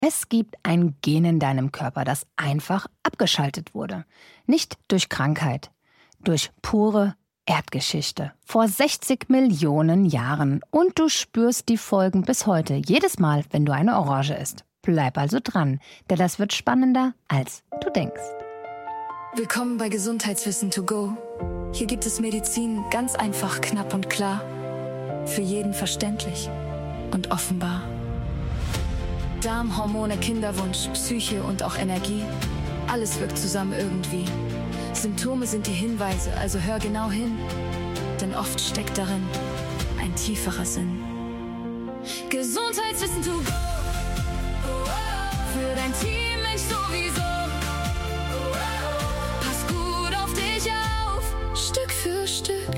Es gibt ein Gen in deinem Körper, das einfach abgeschaltet wurde. Nicht durch Krankheit, durch pure Erdgeschichte. Vor 60 Millionen Jahren. Und du spürst die Folgen bis heute, jedes Mal, wenn du eine Orange isst. Bleib also dran, denn das wird spannender, als du denkst. Willkommen bei Gesundheitswissen to go. Hier gibt es Medizin ganz einfach, knapp und klar. Für jeden verständlich und offenbar. Darm, Hormone, Kinderwunsch, Psyche und auch Energie. Alles wirkt zusammen irgendwie. Symptome sind die Hinweise, also hör genau hin. Denn oft steckt darin ein tieferer Sinn. Gesundheitswissen to go. Für dein Team, Mensch sowieso. Pass gut auf dich auf, Stück für Stück.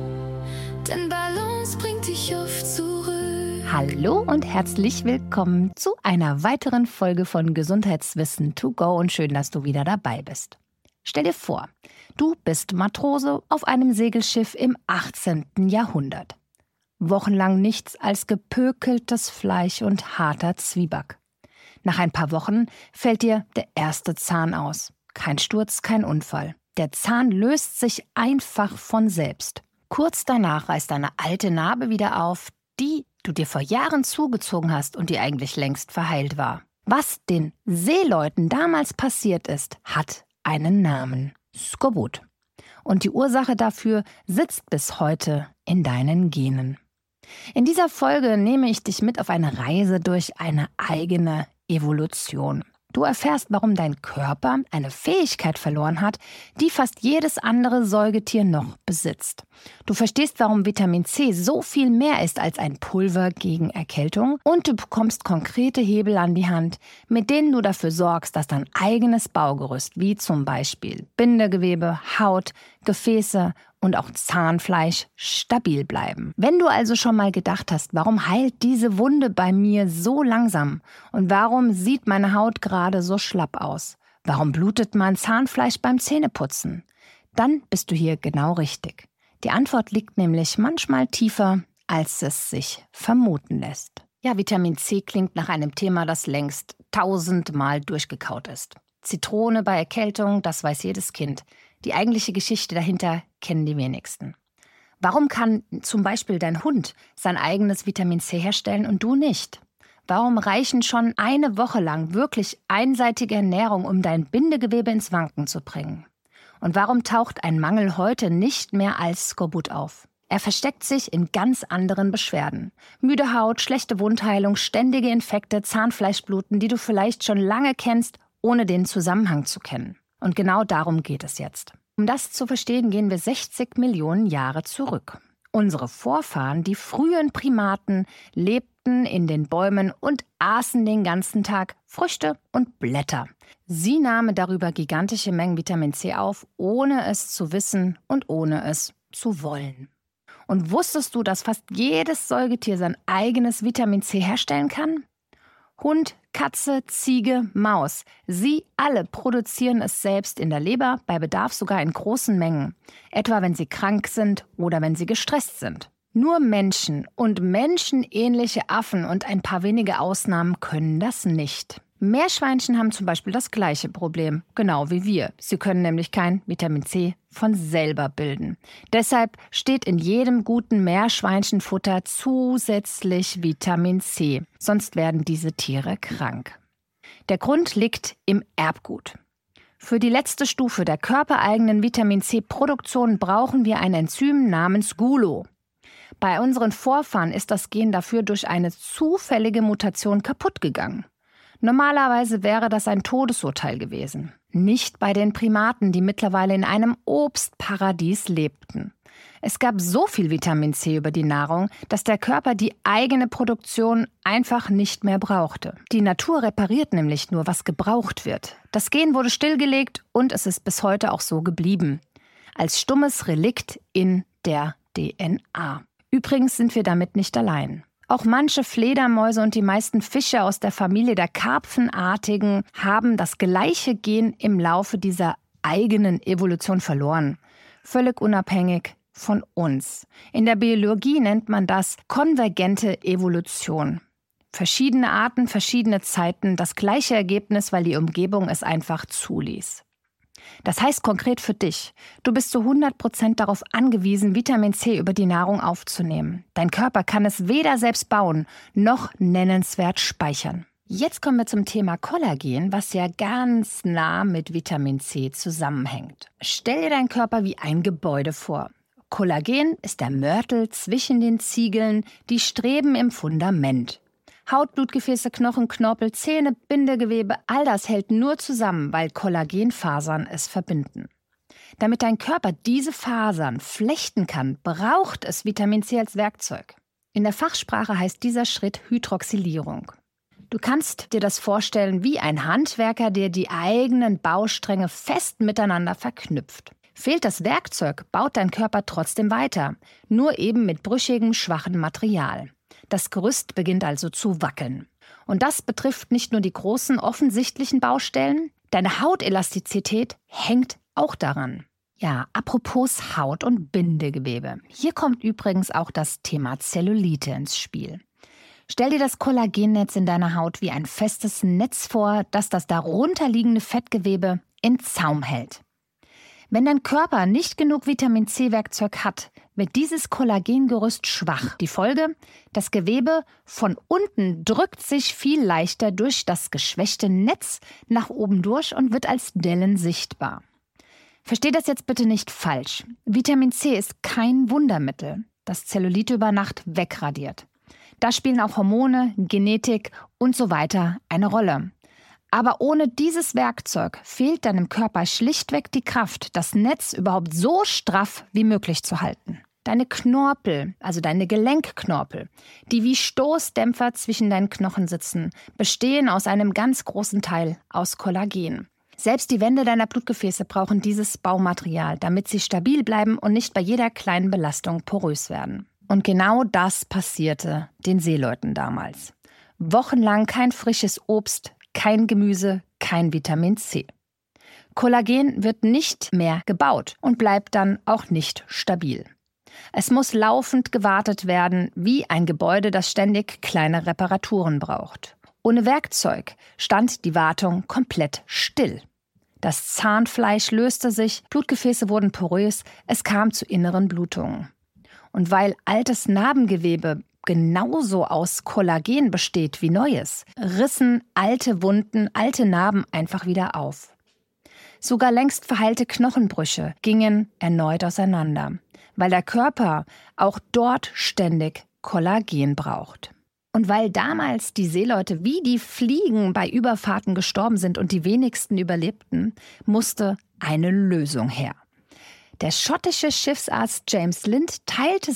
Denn Balance bringt dich oft zurück. Hallo und herzlich willkommen zu einer weiteren Folge von Gesundheitswissen to go und schön, dass du wieder dabei bist. Stell dir vor, du bist Matrose auf einem Segelschiff im 18. Jahrhundert. Wochenlang nichts als gepökeltes Fleisch und harter Zwieback. Nach ein paar Wochen fällt dir der erste Zahn aus. Kein Sturz, kein Unfall. Der Zahn löst sich einfach von selbst. Kurz danach reißt eine alte Narbe wieder auf, die du dir vor Jahren zugezogen hast und die eigentlich längst verheilt war. Was den Seeleuten damals passiert ist, hat einen Namen. Skorbut. Und die Ursache dafür sitzt bis heute in deinen Genen. In dieser Folge nehme ich dich mit auf eine Reise durch eine eigene Evolution. Du erfährst, warum dein Körper eine Fähigkeit verloren hat, die fast jedes andere Säugetier noch besitzt. Du verstehst, warum Vitamin C so viel mehr ist als ein Pulver gegen Erkältung und du bekommst konkrete Hebel an die Hand, mit denen du dafür sorgst, dass dein eigenes Baugerüst, wie zum Beispiel Bindegewebe, Haut, Gefäße und auch Zahnfleisch stabil bleiben. Wenn du also schon mal gedacht hast, warum heilt diese Wunde bei mir so langsam und warum sieht meine Haut gerade so schlapp aus? Warum blutet mein Zahnfleisch beim Zähneputzen? Dann bist du hier genau richtig. Die Antwort liegt nämlich manchmal tiefer, als es sich vermuten lässt. Ja, Vitamin C klingt nach einem Thema, das längst 1000-mal durchgekaut ist. Zitrone bei Erkältung, das weiß jedes Kind. Die eigentliche Geschichte dahinter kennen die wenigsten. Warum kann zum Beispiel dein Hund sein eigenes Vitamin C herstellen und du nicht? Warum reichen schon eine Woche lang wirklich einseitige Ernährung, um dein Bindegewebe ins Wanken zu bringen? Und warum taucht ein Mangel heute nicht mehr als Skorbut auf? Er versteckt sich in ganz anderen Beschwerden. Müde Haut, schlechte Wundheilung, ständige Infekte, Zahnfleischbluten, die du vielleicht schon lange kennst, ohne den Zusammenhang zu kennen. Und genau darum geht es jetzt. Um das zu verstehen, gehen wir 60 Millionen Jahre zurück. Unsere Vorfahren, die frühen Primaten, lebten in den Bäumen und aßen den ganzen Tag Früchte und Blätter. Sie nahmen darüber gigantische Mengen Vitamin C auf, ohne es zu wissen und ohne es zu wollen. Und wusstest du, dass fast jedes Säugetier sein eigenes Vitamin C herstellen kann? Hund, Katze, Ziege, Maus. Sie alle produzieren es selbst in der Leber, bei Bedarf sogar in großen Mengen. Etwa wenn sie krank sind oder wenn sie gestresst sind. Nur Menschen und menschenähnliche Affen und ein paar wenige Ausnahmen können das nicht. Meerschweinchen haben zum Beispiel das gleiche Problem, genau wie wir. Sie können nämlich kein Vitamin C von selber bilden. Deshalb steht in jedem guten Meerschweinchenfutter zusätzlich Vitamin C, sonst werden diese Tiere krank. Der Grund liegt im Erbgut. Für die letzte Stufe der körpereigenen Vitamin C-Produktion brauchen wir ein Enzym namens GULO. Bei unseren Vorfahren ist das Gen dafür durch eine zufällige Mutation kaputt gegangen. Normalerweise wäre das ein Todesurteil gewesen. Nicht bei den Primaten, die mittlerweile in einem Obstparadies lebten. Es gab so viel Vitamin C über die Nahrung, dass der Körper die eigene Produktion einfach nicht mehr brauchte. Die Natur repariert nämlich nur, was gebraucht wird. Das Gen wurde stillgelegt und es ist bis heute auch so geblieben. Als stummes Relikt in der DNA. Übrigens sind wir damit nicht allein. Auch manche Fledermäuse und die meisten Fische aus der Familie der Karpfenartigen haben das gleiche Gen im Laufe dieser eigenen Evolution verloren. Völlig unabhängig von uns. In der Biologie nennt man das konvergente Evolution. Verschiedene Arten, verschiedene Zeiten, das gleiche Ergebnis, weil die Umgebung es einfach zuließ. Das heißt konkret für dich, du bist zu 100% darauf angewiesen, Vitamin C über die Nahrung aufzunehmen. Dein Körper kann es weder selbst bauen, noch nennenswert speichern. Jetzt kommen wir zum Thema Kollagen, was ja ganz nah mit Vitamin C zusammenhängt. Stell dir deinen Körper wie ein Gebäude vor. Kollagen ist der Mörtel zwischen den Ziegeln, die Streben im Fundament. Haut, Blutgefäße, Knochen, Knorpel, Zähne, Bindegewebe, all das hält nur zusammen, weil Kollagenfasern es verbinden. Damit dein Körper diese Fasern flechten kann, braucht es Vitamin C als Werkzeug. In der Fachsprache heißt dieser Schritt Hydroxylierung. Du kannst dir das vorstellen wie ein Handwerker, der die eigenen Baustränge fest miteinander verknüpft. Fehlt das Werkzeug, baut dein Körper trotzdem weiter, nur eben mit brüchigem, schwachem Material. Das Gerüst beginnt also zu wackeln. Und das betrifft nicht nur die großen, offensichtlichen Baustellen. Deine Hautelastizität hängt auch daran. Ja, apropos Haut und Bindegewebe. Hier kommt übrigens auch das Thema Zellulite ins Spiel. Stell dir das Kollagennetz in deiner Haut wie ein festes Netz vor, das das darunterliegende Fettgewebe in Zaum hält. Wenn dein Körper nicht genug Vitamin-C-Werkzeug hat, wird dieses Kollagengerüst schwach. Die Folge? Das Gewebe von unten drückt sich viel leichter durch das geschwächte Netz nach oben durch und wird als Dellen sichtbar. Versteh das jetzt bitte nicht falsch. Vitamin C ist kein Wundermittel, das Zellulite über Nacht wegradiert. Da spielen auch Hormone, Genetik und so weiter eine Rolle. Aber ohne dieses Werkzeug fehlt deinem Körper schlichtweg die Kraft, das Netz überhaupt so straff wie möglich zu halten. Deine Knorpel, also deine Gelenkknorpel, die wie Stoßdämpfer zwischen deinen Knochen sitzen, bestehen aus einem ganz großen Teil aus Kollagen. Selbst die Wände deiner Blutgefäße brauchen dieses Baumaterial, damit sie stabil bleiben und nicht bei jeder kleinen Belastung porös werden. Und genau das passierte den Seeleuten damals. Wochenlang kein frisches Obst, kein Gemüse, kein Vitamin C. Kollagen wird nicht mehr gebaut und bleibt dann auch nicht stabil. Es muss laufend gewartet werden, wie ein Gebäude, das ständig kleine Reparaturen braucht. Ohne Werkzeug stand die Wartung komplett still. Das Zahnfleisch löste sich, Blutgefäße wurden porös, es kam zu inneren Blutungen. Und weil altes Narbengewebe genauso aus Kollagen besteht wie neues, rissen alte Wunden, alte Narben einfach wieder auf. Sogar längst verheilte Knochenbrüche gingen erneut auseinander, weil der Körper auch dort ständig Kollagen braucht. Und weil damals die Seeleute wie die Fliegen bei Überfahrten gestorben sind und die wenigsten überlebten, musste eine Lösung her. Der schottische Schiffsarzt James Lind teilte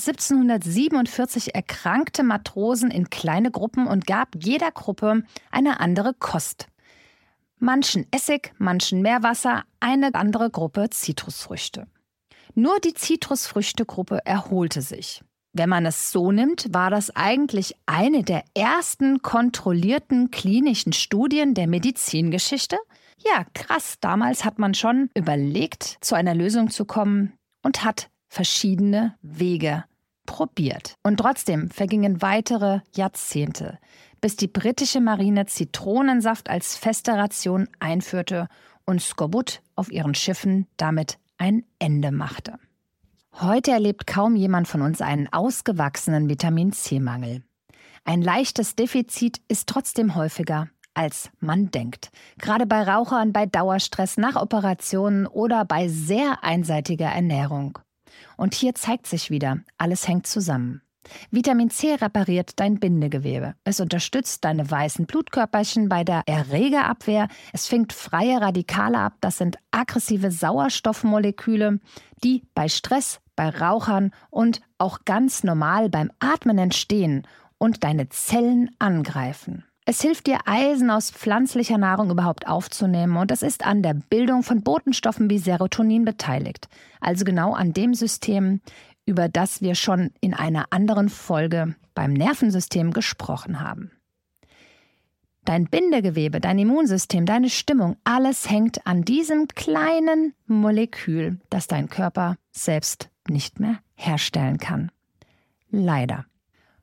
1747 erkrankte Matrosen in kleine Gruppen und gab jeder Gruppe eine andere Kost. Manchen Essig, manchen Meerwasser, eine andere Gruppe Zitrusfrüchte. Nur die Zitrusfrüchtegruppe erholte sich. Wenn man es so nimmt, war das eigentlich eine der ersten kontrollierten klinischen Studien der Medizingeschichte. Ja, krass, damals hat man schon überlegt, zu einer Lösung zu kommen und hat verschiedene Wege probiert. Und trotzdem vergingen weitere Jahrzehnte, bis die britische Marine Zitronensaft als feste Ration einführte und Skorbut auf ihren Schiffen damit ein Ende machte. Heute erlebt kaum jemand von uns einen ausgewachsenen Vitamin-C-Mangel. Ein leichtes Defizit ist trotzdem häufiger, als man denkt. Gerade bei Rauchern, bei Dauerstress, nach Operationen oder bei sehr einseitiger Ernährung. Und hier zeigt sich wieder, alles hängt zusammen. Vitamin C repariert dein Bindegewebe. Es unterstützt deine weißen Blutkörperchen bei der Erregerabwehr. Es fängt freie Radikale ab. Das sind aggressive Sauerstoffmoleküle, die bei Stress, bei Rauchern und auch ganz normal beim Atmen entstehen und deine Zellen angreifen. Es hilft dir, Eisen aus pflanzlicher Nahrung überhaupt aufzunehmen und es ist an der Bildung von Botenstoffen wie Serotonin beteiligt. Also genau an dem System, über das wir schon in einer anderen Folge beim Nervensystem gesprochen haben. Dein Bindegewebe, dein Immunsystem, deine Stimmung, alles hängt an diesem kleinen Molekül, das dein Körper selbst nicht mehr herstellen kann. Leider.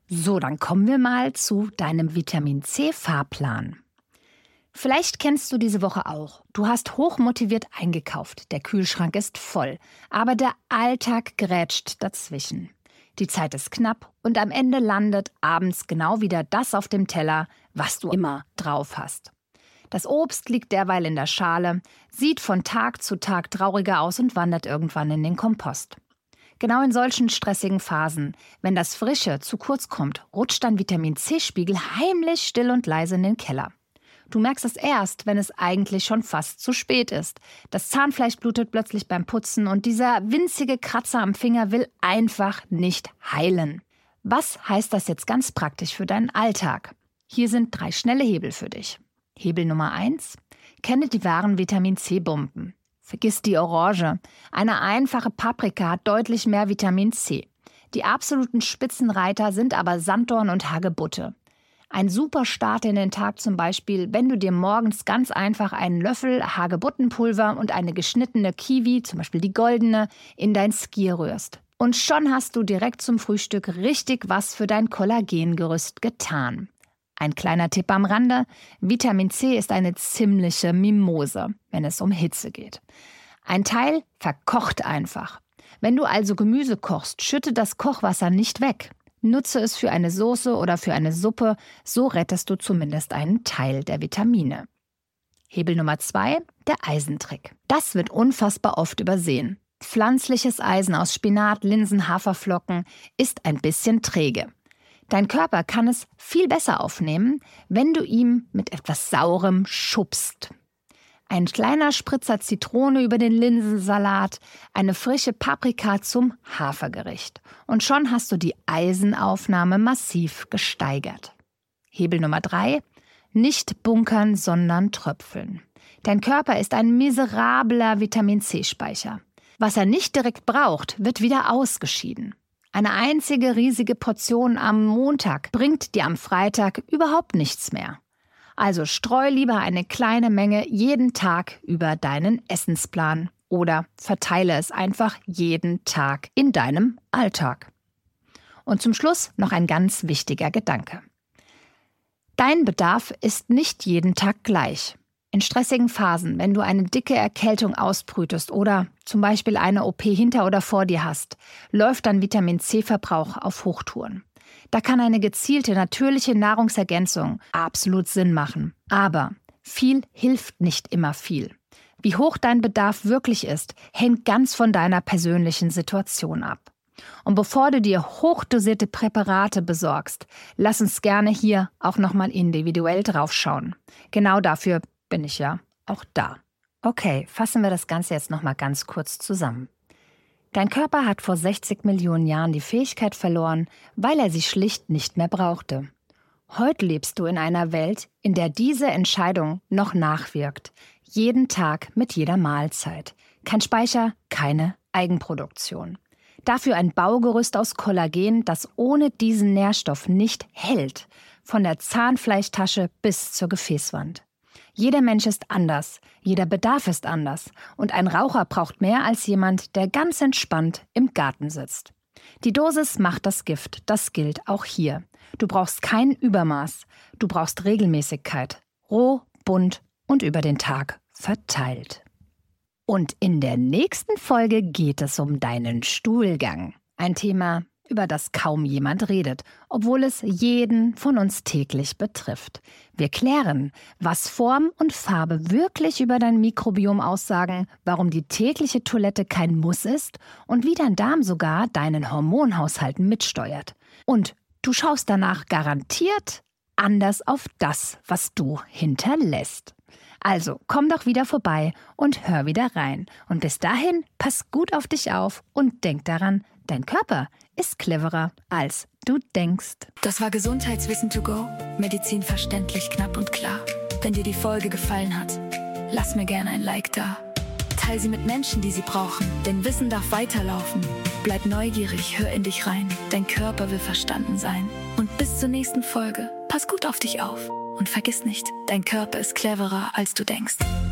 So, dann kommen wir mal zu deinem Vitamin-C-Fahrplan. Vielleicht kennst du diese Woche auch. Du hast hochmotiviert eingekauft, der Kühlschrank ist voll, aber der Alltag grätscht dazwischen. Die Zeit ist knapp und am Ende landet abends genau wieder das auf dem Teller, was du immer drauf hast. Das Obst liegt derweil in der Schale, sieht von Tag zu Tag trauriger aus und wandert irgendwann in den Kompost. Genau in solchen stressigen Phasen, wenn das Frische zu kurz kommt, rutscht dein Vitamin-C-Spiegel heimlich still und leise in den Keller. Du merkst es erst, wenn es eigentlich schon fast zu spät ist. Das Zahnfleisch blutet plötzlich beim Putzen und dieser winzige Kratzer am Finger will einfach nicht heilen. Was heißt das jetzt ganz praktisch für deinen Alltag? Hier sind 3 schnelle Hebel für dich. Hebel Nummer 1. Kenne die wahren Vitamin-C-Bomben. Vergiss die Orange. Eine einfache Paprika hat deutlich mehr Vitamin C. Die absoluten Spitzenreiter sind aber Sanddorn und Hagebutte. Ein super Start in den Tag zum Beispiel, wenn du dir morgens ganz einfach einen Löffel Hagebuttenpulver und eine geschnittene Kiwi, zum Beispiel die goldene, in dein Skier rührst. Und schon hast du direkt zum Frühstück richtig was für dein Kollagengerüst getan. Ein kleiner Tipp am Rande: Vitamin C ist eine ziemliche Mimose, wenn es um Hitze geht. Ein Teil verkocht einfach. Wenn du also Gemüse kochst, schütte das Kochwasser nicht weg. Nutze es für eine Soße oder für eine Suppe, so rettest du zumindest einen Teil der Vitamine. Hebel Nummer 2, der Eisentrick. Das wird unfassbar oft übersehen. Pflanzliches Eisen aus Spinat, Linsen, Haferflocken ist ein bisschen träge. Dein Körper kann es viel besser aufnehmen, wenn du ihm mit etwas Saurem schubst. Ein kleiner Spritzer Zitrone über den Linsensalat, eine frische Paprika zum Hafergericht. Und schon hast du die Eisenaufnahme massiv gesteigert. Hebel Nummer 3, nicht bunkern, sondern tröpfeln. Dein Körper ist ein miserabler Vitamin-C-Speicher. Was er nicht direkt braucht, wird wieder ausgeschieden. Eine einzige riesige Portion am Montag bringt dir am Freitag überhaupt nichts mehr. Also streu lieber eine kleine Menge jeden Tag über deinen Essensplan oder verteile es einfach jeden Tag in deinem Alltag. Und zum Schluss noch ein ganz wichtiger Gedanke. Dein Bedarf ist nicht jeden Tag gleich. In stressigen Phasen, wenn du eine dicke Erkältung ausbrütest oder zum Beispiel eine OP hinter oder vor dir hast, läuft dein Vitamin-C-Verbrauch auf Hochtouren. Da kann eine gezielte, natürliche Nahrungsergänzung absolut Sinn machen. Aber viel hilft nicht immer viel. Wie hoch dein Bedarf wirklich ist, hängt ganz von deiner persönlichen Situation ab. Und bevor du dir hochdosierte Präparate besorgst, lass uns gerne hier auch nochmal individuell drauf schauen. Genau dafür bin ich ja auch da. Okay, fassen wir das Ganze jetzt nochmal ganz kurz zusammen. Dein Körper hat vor 60 Millionen Jahren die Fähigkeit verloren, weil er sie schlicht nicht mehr brauchte. Heute lebst du in einer Welt, in der diese Entscheidung noch nachwirkt. Jeden Tag mit jeder Mahlzeit. Kein Speicher, keine Eigenproduktion. Dafür ein Baugerüst aus Kollagen, das ohne diesen Nährstoff nicht hält. Von der Zahnfleischtasche bis zur Gefäßwand. Jeder Mensch ist anders, jeder Bedarf ist anders und ein Raucher braucht mehr als jemand, der ganz entspannt im Garten sitzt. Die Dosis macht das Gift, das gilt auch hier. Du brauchst kein Übermaß, du brauchst Regelmäßigkeit, roh, bunt und über den Tag verteilt. Und in der nächsten Folge geht es um deinen Stuhlgang. Ein Thema, über das kaum jemand redet, obwohl es jeden von uns täglich betrifft. Wir klären, was Form und Farbe wirklich über dein Mikrobiom aussagen, warum die tägliche Toilette kein Muss ist und wie dein Darm sogar deinen Hormonhaushalt mitsteuert. Und du schaust danach garantiert anders auf das, was du hinterlässt. Also komm doch wieder vorbei und hör wieder rein. Und bis dahin, pass gut auf dich auf und denk daran, dein Körper ist cleverer, als du denkst. Das war Gesundheitswissen to go. Medizin verständlich, knapp und klar. Wenn dir die Folge gefallen hat, lass mir gerne ein Like da. Teil sie mit Menschen, die sie brauchen, denn Wissen darf weiterlaufen. Bleib neugierig, hör in dich rein. Dein Körper will verstanden sein. Und bis zur nächsten Folge, pass gut auf dich auf. Und vergiss nicht, dein Körper ist cleverer, als du denkst.